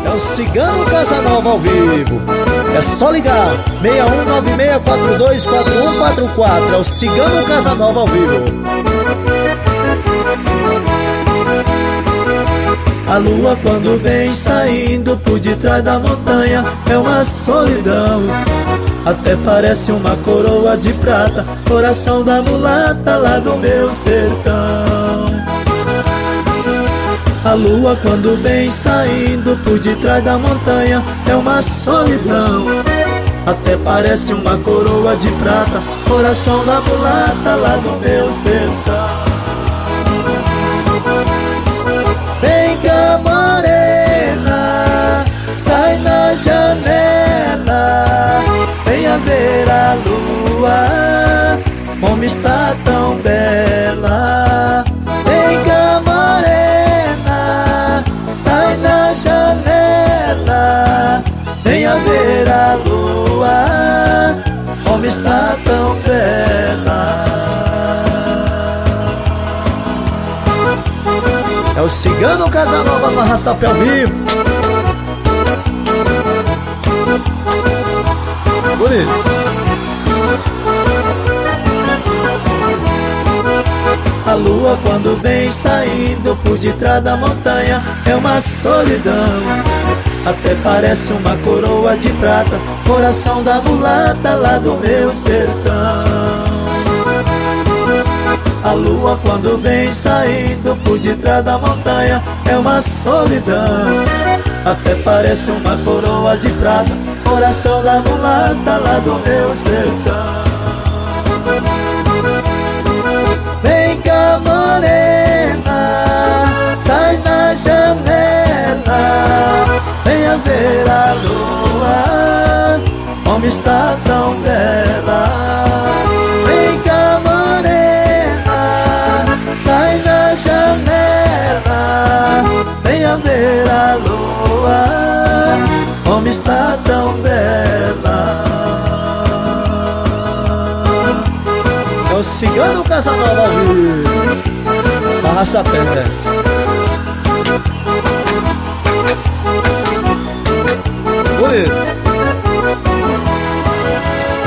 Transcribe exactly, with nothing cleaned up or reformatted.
É o Cigano Casanova ao vivo. É só ligar seis um nove seis quatro dois quatro um quatro quatro. É o Cigano Casanova ao vivo. A lua quando vem saindo por detrás da montanha é uma solidão. Até parece uma coroa de prata, coração da mulata lá do meu sertão. A lua quando vem saindo por detrás da montanha é uma solidão. Até parece uma coroa de prata, coração da mulata lá do meu sertão. Vem cá morena, sai na janela, venha ver a lua, como está tão bela. Vem cá morena, sai na janela, venha ver a lua, como está tão bela. É o Cigano Casanova no Arrastapé ao vivo. Bonito. A lua quando vem saindo por detrás da montanha é uma solidão. Até parece uma coroa de prata, coração da mulata lá do meu sertão. A lua quando vem saindo por detrás da montanha é uma solidão. Até parece uma coroa de prata, coração da mulata lá do meu sertão. Vem cá morena, sai na janela, venha ver a lua, como está tão bela. Vem cá morena, sai na janela, venha ver a lua, como está tão bela. É o Cigano Casanova ao vivo. Arrastapé, né? Bonito.